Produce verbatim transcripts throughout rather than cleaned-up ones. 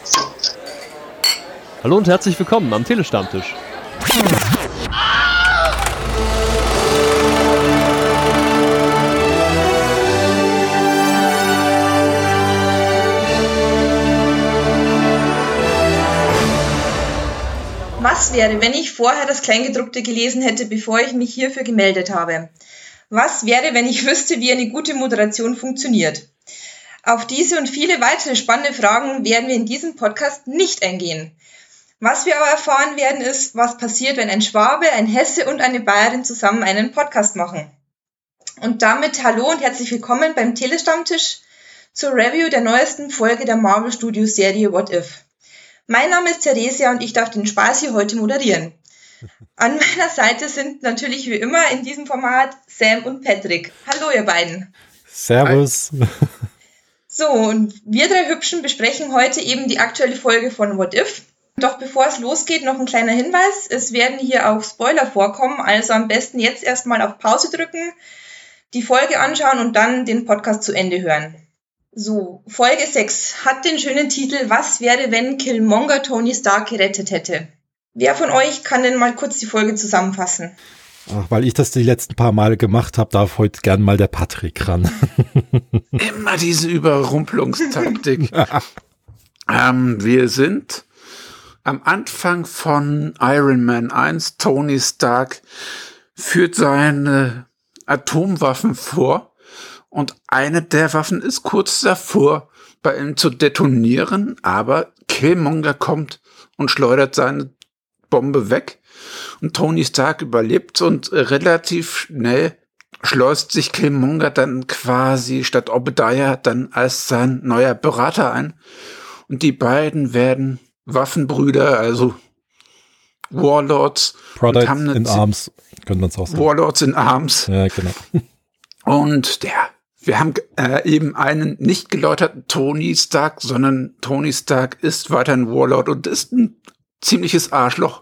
Hallo und herzlich willkommen am Telestammtisch. Was wäre, wenn ich vorher das Kleingedruckte gelesen hätte, bevor ich mich hierfür gemeldet habe? Was wäre, wenn ich wüsste, wie eine gute Moderation funktioniert? Auf diese und viele weitere spannende Fragen werden wir in diesem Podcast nicht eingehen. Was wir aber erfahren werden, ist, was passiert, wenn ein Schwabe, ein Hesse und eine Bayerin zusammen einen Podcast machen. Und damit hallo und herzlich willkommen beim Telestammtisch zur Review der neuesten Folge der Marvel Studios Serie What If. Mein Name ist Theresia und ich darf den Spaß hier heute moderieren. An meiner Seite sind natürlich wie immer in diesem Format Sam und Patrick. Hallo ihr beiden. Servus. So, und wir drei Hübschen besprechen heute eben die aktuelle Folge von What If. Doch bevor es losgeht, noch ein kleiner Hinweis. Es werden hier auch Spoiler vorkommen, also am besten jetzt erstmal auf Pause drücken, die Folge anschauen und dann den Podcast zu Ende hören. So, Folge sechs hat den schönen Titel Was wäre, wenn Killmonger Tony Stark gerettet hätte? Wer von euch kann denn mal kurz die Folge zusammenfassen? Ach, weil ich das die letzten paar Male gemacht habe, darf heute gern mal der Patrick ran. Immer diese Überrumpelungstaktik. ähm, wir sind am Anfang von Iron Man eins. Tony Stark führt seine Atomwaffen vor und eine der Waffen ist kurz davor, bei ihm zu detonieren, aber Killmonger kommt und schleudert seine Bombe weg und Tony Stark überlebt und relativ schnell schleust sich Killmonger dann quasi statt Obadiah dann als sein neuer Berater ein und die beiden werden Waffenbrüder, also Warlords. Brothers in Arms, können wir uns auch sagen. Warlords in Arms. Ja, genau. Und ja, wir haben äh, eben einen nicht geläuterten Tony Stark, sondern Tony Stark ist weiter ein Warlord und ist ein ziemliches Arschloch.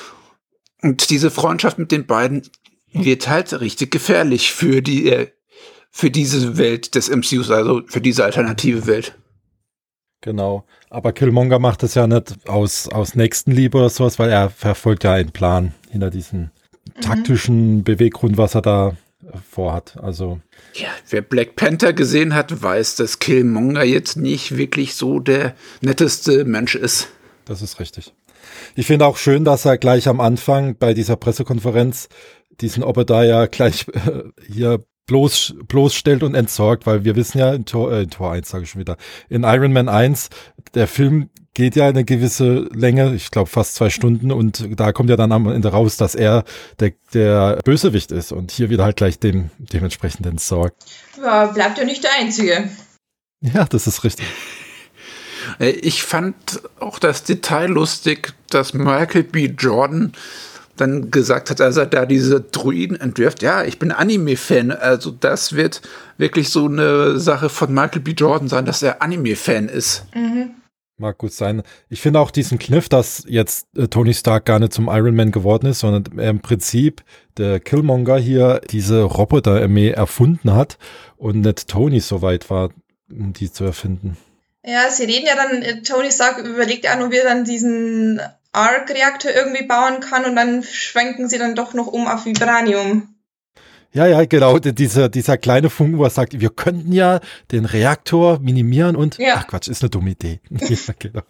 Und diese Freundschaft mit den beiden wird halt richtig gefährlich für die, äh, für diese Welt des M C Us, also für diese alternative Welt. Genau. Aber Killmonger macht das ja nicht aus, aus Nächstenliebe oder sowas, weil er verfolgt ja einen Plan hinter diesem mhm. taktischen Beweggrund, was er da vorhat. Also. Ja, wer Black Panther gesehen hat, weiß, dass Killmonger jetzt nicht wirklich so der netteste Mensch ist. Das ist richtig. Ich finde auch schön, dass er gleich am Anfang bei dieser Pressekonferenz diesen Obadiah gleich äh, hier bloß, bloßstellt und entsorgt, weil wir wissen ja in Tor, äh, in Tor eins, sage ich schon wieder, in Iron Man eins, der Film geht ja eine gewisse Länge, ich glaube fast zwei Stunden und da kommt ja dann am Ende raus, dass er der, der Bösewicht ist und hier wieder halt gleich dem dementsprechend entsorgt. Ja, bleibt ja nicht der Einzige. Ja, das ist richtig. Ich fand auch das Detail lustig, dass Michael B. Jordan dann gesagt hat, als er da diese Druiden entwirft, ja, ich bin Anime-Fan, also das wird wirklich so eine Sache von Michael B. Jordan sein, dass er Anime-Fan ist. Mhm. Mag gut sein. Ich finde auch diesen Kniff, dass jetzt äh, Tony Stark gar nicht zum Iron Man geworden ist, sondern er im Prinzip der Killmonger hier diese Roboter-Armee erfunden hat und nicht Tony so weit war, um die zu erfinden. Ja, sie reden ja dann, Tony Stark überlegt ja, ob er dann diesen Arc-Reaktor irgendwie bauen kann und dann schwenken sie dann doch noch um auf Vibranium. Ja, ja, genau, dieser, dieser kleine Funken, wo er sagt, wir könnten ja den Reaktor minimieren und, ja. ach Quatsch, ist eine dumme Idee. Ja, genau.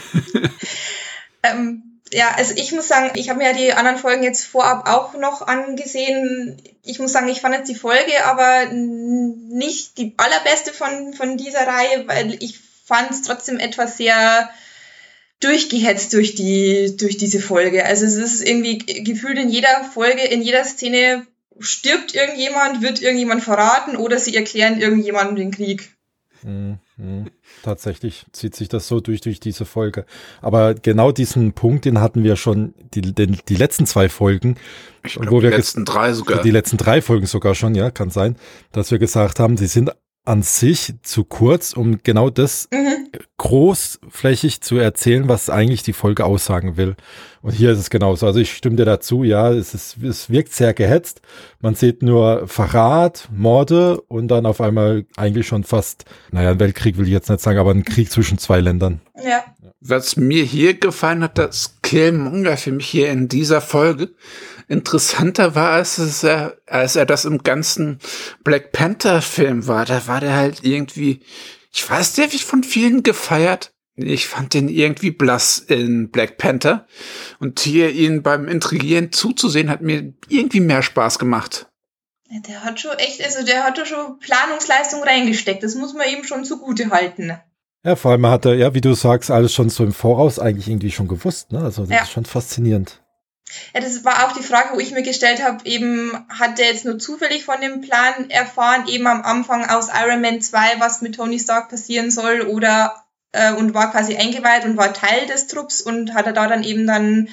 ähm, ja, also ich muss sagen, ich habe mir ja die anderen Folgen jetzt vorab auch noch angesehen. Ich muss sagen, ich fand jetzt die Folge aber nicht die allerbeste von, von dieser Reihe, weil ich fand es trotzdem etwas sehr durchgehetzt durch die, durch diese Folge. Also es ist irgendwie gefühlt in jeder Folge, in jeder Szene stirbt irgendjemand, wird irgendjemand verraten oder sie erklären irgendjemandem den Krieg. Mhm, mh. Tatsächlich zieht sich das so durch, durch diese Folge. Aber genau diesen Punkt, den hatten wir schon die, den, die letzten zwei Folgen. Ich glaube, die letzten drei sogar. Die letzten drei Folgen sogar schon, ja, kann sein, dass wir gesagt haben, sie sind an sich zu kurz, um genau das Mhm. großflächig zu erzählen, was eigentlich die Folge aussagen will. Und hier ist es genauso. Also ich stimme dir dazu, ja, es ist, es wirkt sehr gehetzt. Man sieht nur Verrat, Morde und dann auf einmal eigentlich schon fast, naja, ein Weltkrieg will ich jetzt nicht sagen, aber ein Krieg zwischen zwei Ländern. Ja. Was mir hier gefallen hat, dass Killmonger für mich hier in dieser Folge interessanter war, als, es er, als er das im ganzen Black Panther-Film war. Da war der halt irgendwie, ich weiß, der wird von vielen gefeiert. Ich fand den irgendwie blass in Black Panther. Und hier ihn beim Intrigieren zuzusehen, hat mir irgendwie mehr Spaß gemacht. Ja, der hat schon echt, also der hat da schon Planungsleistung reingesteckt. Das muss man ihm schon zugute halten. Ja, vor allem hat er, ja, wie du sagst, alles schon so im Voraus eigentlich irgendwie schon gewusst, ne? Also das Ja. ist schon faszinierend. Ja, das war auch die Frage, wo ich mir gestellt habe, eben hat der jetzt nur zufällig von dem Plan erfahren, eben am Anfang aus Iron Man zwei, was mit Tony Stark passieren soll, oder äh, und war quasi eingeweiht und war Teil des Trupps und hat er da dann eben dann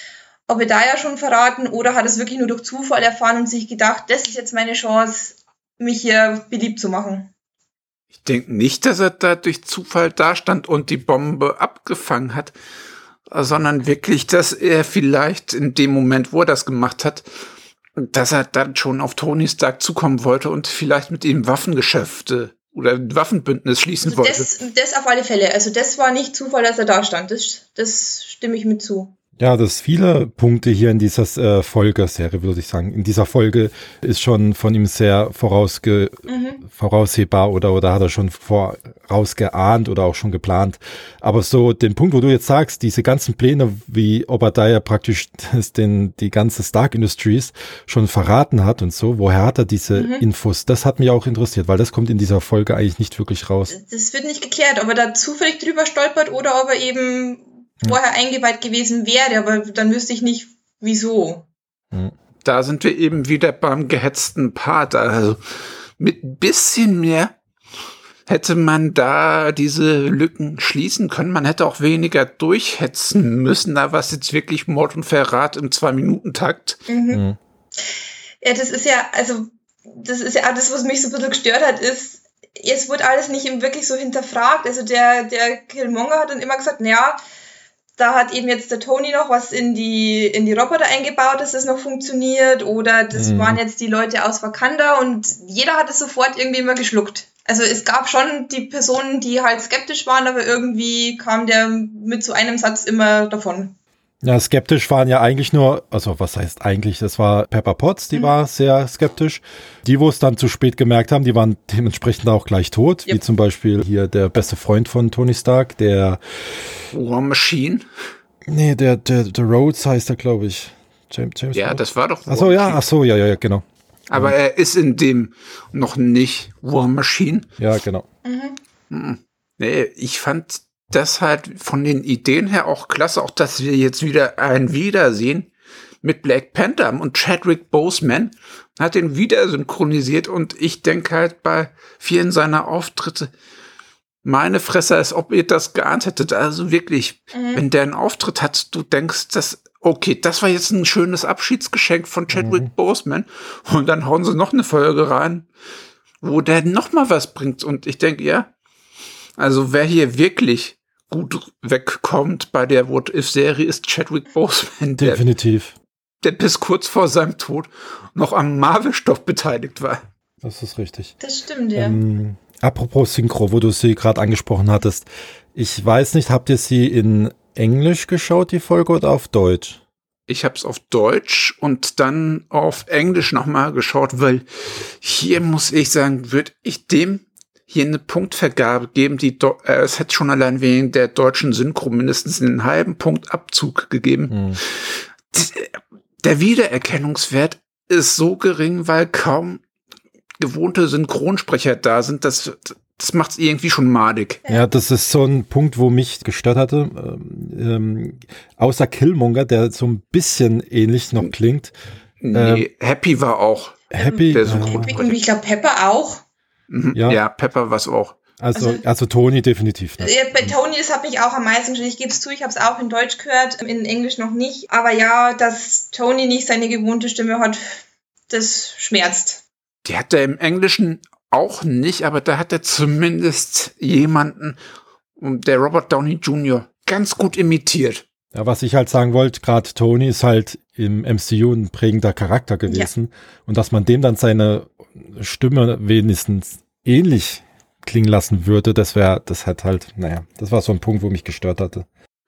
Obadiah schon verraten, oder hat es wirklich nur durch Zufall erfahren und sich gedacht, das ist jetzt meine Chance, mich hier beliebt zu machen. Ich denke nicht, dass er da durch Zufall dastand und die Bombe abgefangen hat, sondern wirklich, dass er vielleicht in dem Moment, wo er das gemacht hat, dass er dann schon auf Tony Stark zukommen wollte und vielleicht mit ihm Waffengeschäfte oder ein Waffenbündnis schließen Also wollte. das, das auf alle Fälle. Also das war nicht Zufall, dass er da stand. Das, das stimme ich mit zu. Ja, das viele Punkte hier in dieser äh, Folge, Serie würde ich sagen, in dieser Folge ist schon von ihm sehr vorausge Mhm. voraussehbar oder oder hat er schon vorausgeahnt oder auch schon geplant. Aber so den Punkt, wo du jetzt sagst, diese ganzen Pläne, wie Obadiah praktisch das, den die ganze Stark Industries schon verraten hat und so, woher hat er diese Mhm. Infos? Das hat mich auch interessiert, weil das kommt in dieser Folge eigentlich nicht wirklich raus. Das wird nicht geklärt, ob er da zufällig drüber stolpert oder ob er eben vorher eingeweiht gewesen wäre, aber dann wüsste ich nicht, wieso. Da sind wir eben wieder beim gehetzten Part. Also mit ein bisschen mehr hätte man da diese Lücken schließen können. Man hätte auch weniger durchhetzen müssen. Da war es jetzt wirklich Mord und Verrat im Zwei-Minuten-Takt. Mhm. Mhm. Ja, das ist ja, also, das ist ja auch das, was mich so ein bisschen gestört hat, ist, es wurde alles nicht eben wirklich so hinterfragt. Also der, der Killmonger hat dann immer gesagt, naja, da hat eben jetzt der Tony noch was in die, in die Roboter eingebaut, dass das noch funktioniert, oder das Mhm. waren jetzt die Leute aus Wakanda, und jeder hat es sofort irgendwie immer geschluckt. Also es gab schon die Personen, die halt skeptisch waren, aber irgendwie kam der mit so einem Satz immer davon. Ja, skeptisch waren ja eigentlich nur, also was heißt eigentlich, das war Pepper Potts, die Mhm. war sehr skeptisch. Die, wo es dann zu spät gemerkt haben, die waren dementsprechend auch gleich tot, wie Yep. zum Beispiel hier der beste Freund von Tony Stark, der, War Machine. nee, der, der, der Rhodes heißt er, glaube ich. James, James Ja, Rhodes? das war doch War Ach so, ja, Machine. ach so, ja, ja, ja, genau. Aber er ist in dem noch nicht War Machine. Ja, genau. Nee, ich fand das halt von den Ideen her auch klasse, auch dass wir jetzt wieder ein Wiedersehen mit Black Panther haben und Chadwick Boseman hat den wieder synchronisiert, und ich denke halt bei vielen seiner Auftritte, meine Fresse, als ob ihr das geahnt hättet. Also wirklich, Mhm. wenn der einen Auftritt hat, du denkst, dass, okay, das war jetzt ein schönes Abschiedsgeschenk von Chadwick Mhm. Boseman, und dann hauen sie noch eine Folge rein, wo der noch mal was bringt, und ich denke, ja, also wer hier wirklich gut wegkommt bei der What-If-Serie ist Chadwick Boseman, der, Definitiv. der bis kurz vor seinem Tod noch am Marvel-Stoff beteiligt war. Das ist richtig. Das stimmt, ja. Ähm, apropos Synchro, wo du sie gerade angesprochen hattest. Ich weiß nicht, habt ihr sie in Englisch geschaut, die Folge, oder auf Deutsch? Ich habe es auf Deutsch und dann auf Englisch nochmal geschaut, weil hier muss ich sagen, würde ich dem hier eine Punktvergabe geben, die Do- äh, es hätte schon allein wegen der deutschen Synchro mindestens einen halben Punkt Abzug gegeben. Hm. Der Wiedererkennungswert ist so gering, weil kaum gewohnte Synchronsprecher da sind, das, das macht es irgendwie schon madig. Ja, das ist so ein Punkt, wo mich gestört hatte. Ähm, ähm, außer Killmonger, der so ein bisschen ähnlich noch klingt. Nee, Happy war auch. Happy, Der äh, Synchronsprecher. Und ich glaube, Pepper auch. Mhm. Ja. Ja. Pepper war es auch. also, also- also Tony definitiv. Ne? Ja, bei Tony, das hat mich auch am meisten gestört. Ich gebe es zu, ich habe es auch in Deutsch gehört, in Englisch noch nicht. Aber ja, dass Tony nicht seine gewohnte Stimme hat, das schmerzt. Die hat er im Englischen auch nicht, aber da hat er zumindest jemanden, der Robert Downey Junior ganz gut imitiert. Ja, was ich halt sagen wollte, gerade Tony ist halt im M C U ein prägender Charakter gewesen. Ja. Und dass man dem dann seine Stimme wenigstens ähnlich klingen lassen würde, das wäre, das hat halt, naja, das war so ein Punkt, wo mich gestört hatte.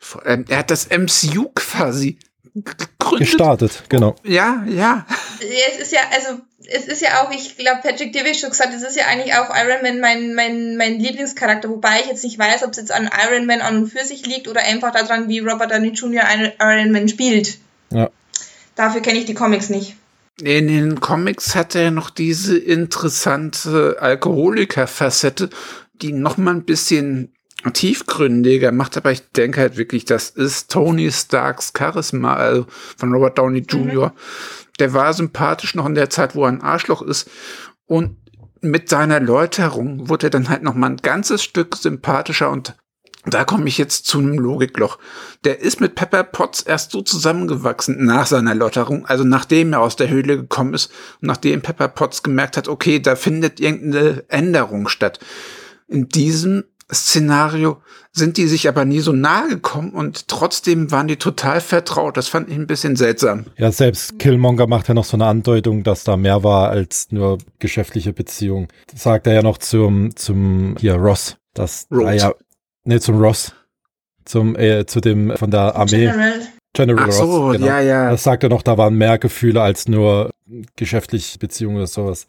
Er hat das M C U quasi gegründet. Gestartet, genau. Ja, ja. Es ist ja, also, es ist ja auch, ich glaube, Patrick Devey schon gesagt, es ist ja eigentlich auch Iron Man mein, mein, mein Lieblingscharakter, wobei ich jetzt nicht weiß, ob es jetzt an Iron Man an und für sich liegt oder einfach daran, wie Robert Downey Junior Iron Man spielt. Ja. Dafür kenne ich die Comics nicht. In den Comics hat er noch diese interessante Alkoholiker-Facette, die noch mal ein bisschen tiefgründiger macht, aber ich denke halt wirklich, das ist Tony Starks Charisma, also von Robert Downey Junior Mhm. Der war sympathisch noch in der Zeit, wo er ein Arschloch ist, und mit seiner Läuterung wurde er dann halt noch mal ein ganzes Stück sympathischer, und da komme ich jetzt zu einem Logikloch. Der ist mit Pepper Potts erst so zusammengewachsen nach seiner Läuterung, also nachdem er aus der Höhle gekommen ist und nachdem Pepper Potts gemerkt hat, okay, da findet irgendeine Änderung statt. In diesem Szenario sind die sich aber nie so nahe gekommen und trotzdem waren die total vertraut. Das fand ich ein bisschen seltsam. Ja, selbst Killmonger macht ja noch so eine Andeutung, dass da mehr war als nur geschäftliche Beziehung. Das sagt er ja noch zum, zum, hier, Ross. Das, ah ja, nee, zum Ross. Zum, äh, zu dem, von der Armee. General. General Ach so, Ross, genau. ja, ja. Das sagt er noch, da waren mehr Gefühle als nur geschäftliche Beziehungen oder sowas.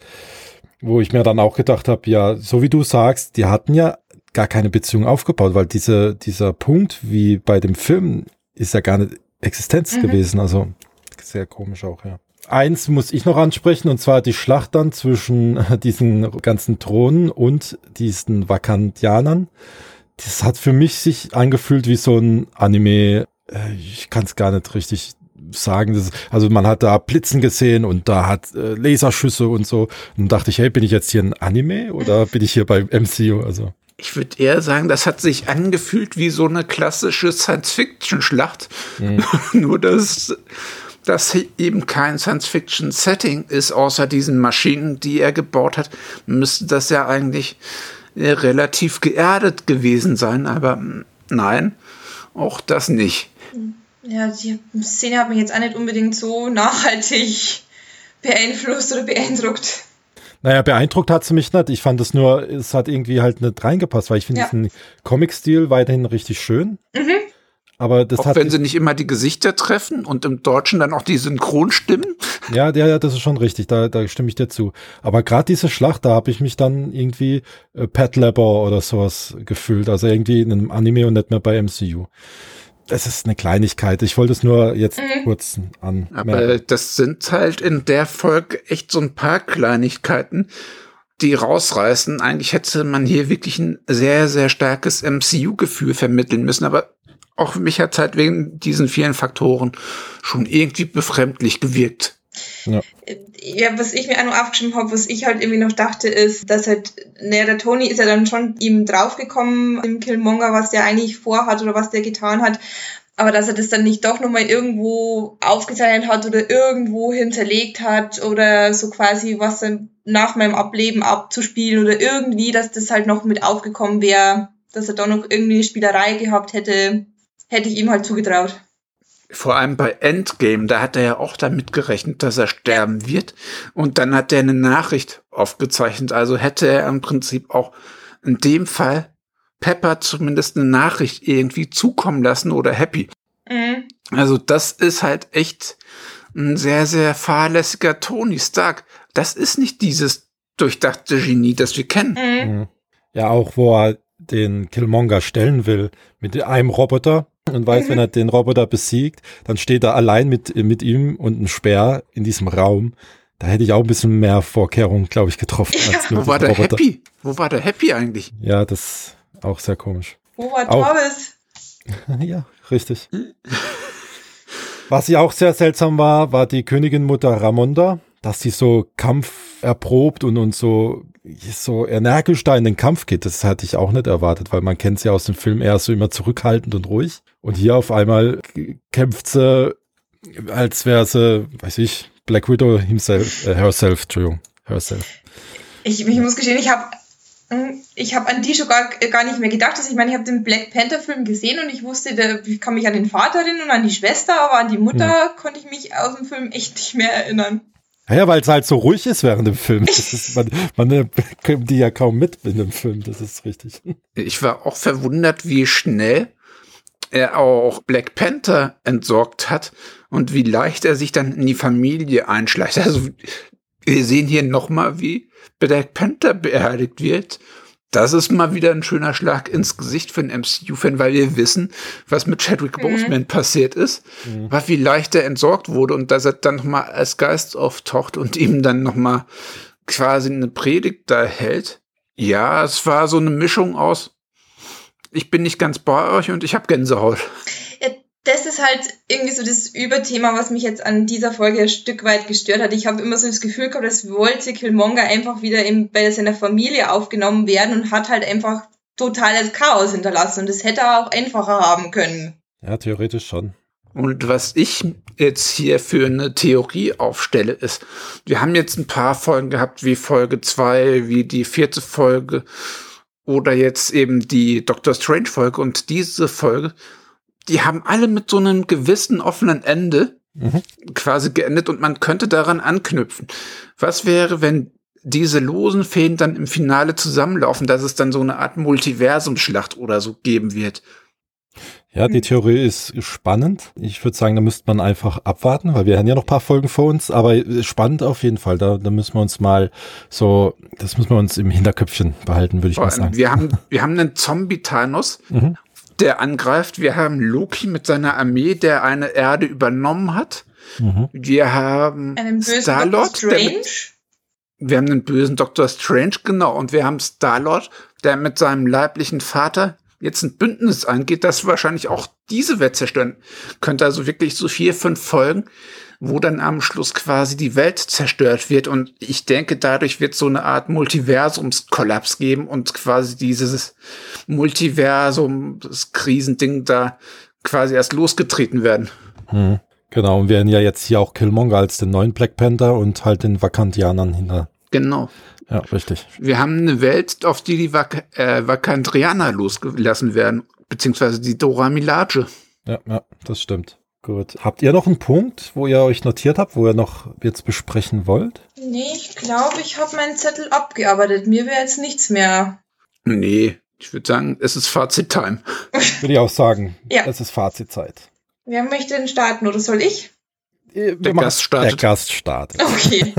Wo ich mir dann auch gedacht habe, ja, so wie du sagst, die hatten ja gar keine Beziehung aufgebaut, weil diese, dieser Punkt, wie bei dem Film, ist ja gar nicht Existenz mhm. gewesen. Also sehr komisch auch, ja. Eins muss ich noch ansprechen, und zwar die Schlacht dann zwischen diesen ganzen Thronen und diesen Vakantianern. Das hat für mich sich angefühlt wie so ein Anime, ich kann es gar nicht richtig sagen. Das ist, also man hat da Blitzen gesehen und da hat äh, Laserschüsse und so. Und dann dachte ich, hey, bin ich jetzt hier ein Anime oder bin ich hier beim M C U? Also ich würde eher sagen, das hat sich angefühlt wie so eine klassische Science-Fiction-Schlacht. Mhm. Nur, dass das eben kein Science-Fiction-Setting ist, außer diesen Maschinen, die er gebaut hat, müsste das ja eigentlich äh, relativ geerdet gewesen sein. Aber nein, auch das nicht. Ja, die Szene hat mich jetzt auch nicht unbedingt so nachhaltig beeinflusst oder beeindruckt. Naja, beeindruckt hat sie mich nicht. Ich fand es nur, es hat irgendwie halt nicht reingepasst, weil ich finde Ja. diesen Comic-Stil weiterhin richtig schön. Mhm. Aber das Auch hat, wenn sie nicht immer die Gesichter treffen und im Deutschen dann auch die Synchronstimmen. ja, ja, ja, das ist schon richtig, da, da stimme ich dir zu. Aber gerade diese Schlacht, da habe ich mich dann irgendwie äh, Pat Labor oder sowas gefühlt, also irgendwie in einem Anime und nicht mehr bei M C U. Es ist eine Kleinigkeit, ich wollte es nur jetzt Mhm. kurz anmerken. Aber das sind halt in der Folge echt so ein paar Kleinigkeiten, die rausreißen. Eigentlich hätte man hier wirklich ein sehr, sehr starkes M C U-Gefühl vermitteln müssen. Aber auch für mich hat es halt wegen diesen vielen Faktoren schon irgendwie befremdlich gewirkt. Ja. Ja, was ich mir auch noch aufgeschrieben habe, was ich halt irgendwie noch dachte, ist, dass halt, naja, der Tony ist ja dann schon ihm draufgekommen, im Killmonger, was der eigentlich vorhat oder was der getan hat, aber dass er das dann nicht doch nochmal irgendwo aufgezeichnet hat oder irgendwo hinterlegt hat oder so quasi, was dann nach meinem Ableben abzuspielen oder irgendwie, dass das halt noch mit aufgekommen wäre, dass er da noch irgendwie eine Spielerei gehabt hätte, hätte ich ihm halt zugetraut. Vor allem bei Endgame, da hat er ja auch damit gerechnet, dass er sterben wird. Und dann hat er eine Nachricht aufgezeichnet. Also hätte er im Prinzip auch in dem Fall Pepper zumindest eine Nachricht irgendwie zukommen lassen oder Happy. Mhm. Also das ist halt echt ein sehr, sehr fahrlässiger Tony Stark. Das ist nicht dieses durchdachte Genie, das wir kennen. Mhm. Ja, auch wo er den Killmonger stellen will mit einem Roboter und weiß, wenn er den Roboter besiegt, dann steht er allein mit, mit ihm und einem Speer in diesem Raum. Da hätte ich auch ein bisschen mehr Vorkehrungen, glaube ich, getroffen. Ja. Als nur Wo war der Roboter. Happy? Wo war der Happy eigentlich? Ja, das ist auch sehr komisch. Wo war Auch. Torres? Ja, richtig. Was ja auch sehr seltsam war, war die Königin Mutter Ramonda, dass sie so Kampf erprobt und, und so, so energisch da in den Kampf geht. Das hatte ich auch nicht erwartet, weil man kennt sie aus dem Film eher so immer zurückhaltend und ruhig. Und hier auf einmal kämpft sie, als wäre sie, weiß ich, Black Widow himself, äh, herself, Entschuldigung, herself. Ich, ich muss gestehen, ich habe ich hab an die schon gar, gar nicht mehr gedacht. Also ich meine, ich habe den Black Panther-Film gesehen und ich wusste, der, ich kann mich an den Vater erinnern und an die Schwester, aber an die Mutter mhm. konnte ich mich aus dem Film echt nicht mehr erinnern. Ja, weil es halt so ruhig ist während dem Film. Das ist, man, man kommt die ja kaum mit in dem Film, das ist richtig. Ich war auch verwundert, wie schnell er auch Black Panther entsorgt hat und wie leicht er sich dann in die Familie einschleicht. Also wir sehen hier nochmal, wie Black Panther beerdigt wird. Das ist mal wieder ein schöner Schlag ins Gesicht für einen M C U-Fan, weil wir wissen, was mit Chadwick mhm. Boseman passiert ist, mhm. wie leicht er entsorgt wurde und dass er dann nochmal als Geist auftaucht und ihm dann nochmal quasi eine Predigt da hält. Ja, es war so eine Mischung aus, ich bin nicht ganz bei euch und ich habe Gänsehaut. Ja, das ist halt irgendwie so das Überthema, was mich jetzt an dieser Folge ein Stück weit gestört hat. Ich habe immer so das Gefühl gehabt, dass wollte Killmonger einfach wieder in, bei seiner Familie aufgenommen werden und hat halt einfach totales Chaos hinterlassen. Und das hätte er auch einfacher haben können. Ja, theoretisch schon. Und was ich jetzt hier für eine Theorie aufstelle, ist, wir haben jetzt ein paar Folgen gehabt, wie Folge zwei, wie die vierte Folge oder jetzt eben die Doctor Strange Folge und diese Folge, die haben alle mit so einem gewissen offenen Ende mhm. quasi geendet und man könnte daran anknüpfen. Was wäre, wenn diese losen Fäden dann im Finale zusammenlaufen, dass es dann so eine Art Multiversumsschlacht oder so geben wird? Ja, die Theorie ist spannend. Ich würde sagen, da müsste man einfach abwarten, weil wir haben ja noch ein paar Folgen vor uns, aber spannend auf jeden Fall. Da, da müssen wir uns mal so, das müssen wir uns im Hinterköpfchen behalten, würde ich mal sagen. Wir haben, wir haben einen Zombie-Thanos, mhm. der angreift. Wir haben Loki mit seiner Armee, der eine Erde übernommen hat. Mhm. Wir haben einen bösen Star-Lord, Strange. Der mit, wir haben einen bösen Doktor Strange, genau. Und wir haben Star-Lord, der mit seinem leiblichen Vater jetzt ein Bündnis eingeht, das wahrscheinlich auch diese Welt zerstören könnte. Also wirklich so vier, fünf Folgen, wo dann am Schluss quasi die Welt zerstört wird. Und ich denke, dadurch wird so eine Art Multiversumskollaps geben und quasi dieses Multiversum, das Krisending da quasi erst losgetreten werden. Hm. Genau, und wir haben ja jetzt hier auch Killmonger als den neuen Black Panther und halt den Vakantianern hinter. Genau. Ja, richtig. Wir haben eine Welt, auf die die Vak- äh, Vakantrianer losgelassen werden, beziehungsweise die Dora Milaje. Ja, ja, das stimmt. Gut. Habt ihr noch einen Punkt, wo ihr euch notiert habt, wo ihr noch jetzt besprechen wollt? Nee, ich glaube, ich habe meinen Zettel abgearbeitet. Mir wäre jetzt nichts mehr. Nee, ich würde sagen, es ist Fazit-Time. Würde ich auch sagen. Ja. Es ist Fazitzeit. Wer möchte denn starten oder soll ich? Wir der machen, Gast startet. Der Gast startet. Okay.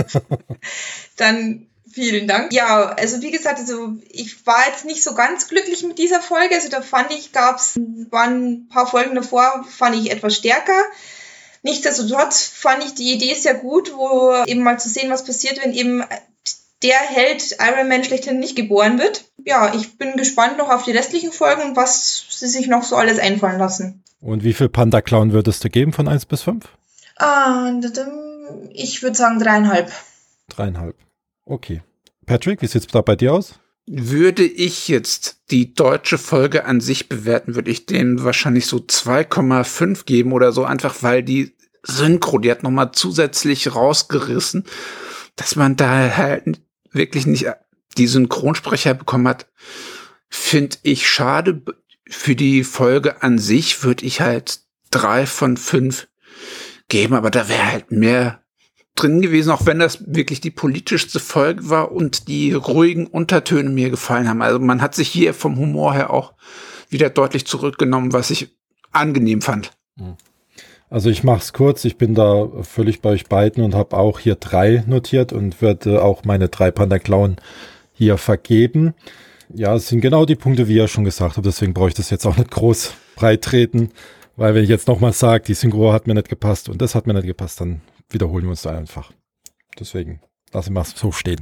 Dann vielen Dank. Ja, also wie gesagt, also ich war jetzt nicht so ganz glücklich mit dieser Folge. Also da fand ich, gab's, waren ein paar Folgen davor, fand ich etwas stärker. Nichtsdestotrotz fand ich die Idee sehr gut, wo eben mal zu sehen, was passiert, wenn eben der Held Iron Man schlechthin nicht geboren wird. Ja, ich bin gespannt noch auf die restlichen Folgen und was sie sich noch so alles einfallen lassen. Und wie viel Panda-Clown würdest du geben von eins bis fünf? Ah, ich würde sagen dreieinhalb. Dreieinhalb. Okay. Patrick, wie sieht es da bei dir aus? Würde ich jetzt die deutsche Folge an sich bewerten, würde ich denen wahrscheinlich so zwei Komma fünf geben oder so, einfach weil die Synchro, die hat nochmal zusätzlich rausgerissen, dass man da halt wirklich nicht die Synchronsprecher bekommen hat, finde ich schade. Für die Folge an sich würde ich halt drei von fünf geben, aber da wäre halt mehr drin gewesen, auch wenn das wirklich die politischste Folge war und die ruhigen Untertöne mir gefallen haben. Also man hat sich hier vom Humor her auch wieder deutlich zurückgenommen, was ich angenehm fand. Also ich mache es kurz, ich bin da völlig bei euch beiden und habe auch hier drei notiert und würde auch meine drei Panda-Clown hier vergeben. Ja, es sind genau die Punkte, wie ihr schon gesagt habt, deswegen brauche ich das jetzt auch nicht groß breit treten, weil wenn ich jetzt nochmal sage, die Synchro hat mir nicht gepasst und das hat mir nicht gepasst, dann wiederholen wir uns da einfach. Deswegen lassen wir es so stehen.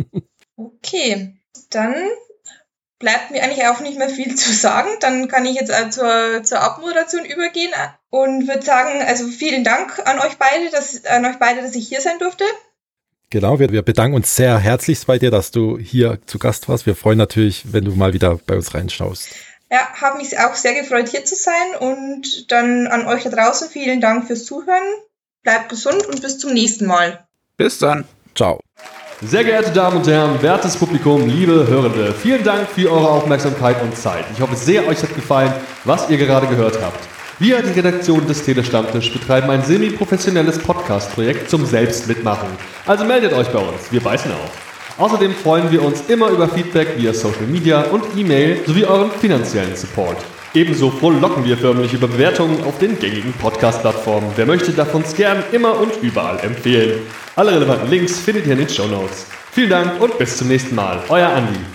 Okay, dann bleibt mir eigentlich auch nicht mehr viel zu sagen. Dann kann ich jetzt zur, zur Abmoderation übergehen und würde sagen, also vielen Dank an euch beide, dass, an euch beide, dass ich hier sein durfte. Genau, wir, wir bedanken uns sehr herzlichst bei dir, dass du hier zu Gast warst. Wir freuen natürlich, wenn du mal wieder bei uns reinschaust. Ja, habe mich auch sehr gefreut, hier zu sein und dann an euch da draußen vielen Dank fürs Zuhören. Bleibt gesund und bis zum nächsten Mal. Bis dann. Ciao. Sehr geehrte Damen und Herren, wertes Publikum, liebe Hörende, vielen Dank für eure Aufmerksamkeit und Zeit. Ich hoffe sehr, euch hat gefallen, was ihr gerade gehört habt. Wir, die Redaktion des Telestammtisch, betreiben ein semi-professionelles Podcast-Projekt zum Selbstmitmachen. Also meldet euch bei uns, wir beißen auf. Außerdem freuen wir uns immer über Feedback via Social Media und E-Mail sowie euren finanziellen Support. Ebenso frohlocken wir förmlich über Bewertungen auf den gängigen Podcast-Plattformen. Wer möchte, darf uns gern immer und überall empfehlen. Alle relevanten Links findet ihr in den Shownotes. Vielen Dank und bis zum nächsten Mal. Euer Andi.